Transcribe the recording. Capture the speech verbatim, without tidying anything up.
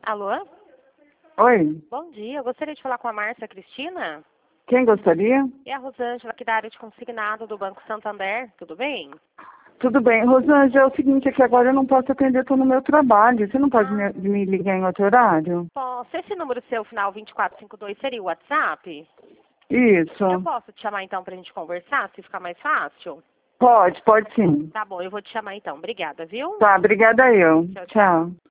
Alô? Oi, Bom dia, eu gostaria de falar com a Márcia Cristina. quem gostaria? É a Rosângela aqui da área de consignado do Banco Santander, tudo bem? Tudo bem. Rosângela, é o seguinte, é que agora eu não posso atender, estou no meu trabalho. Você não pode Ah, me, me ligar em outro horário? posso. Esse número seu, final vinte e quatro cinquenta e dois, seria o WhatsApp? Eu Isso. posso te chamar então pra gente conversar, se ficar mais fácil? Pode, pode sim. Tá bom, eu vou te chamar então. Obrigada, viu? Tá, obrigada eu. Tchau, tchau. Tchau.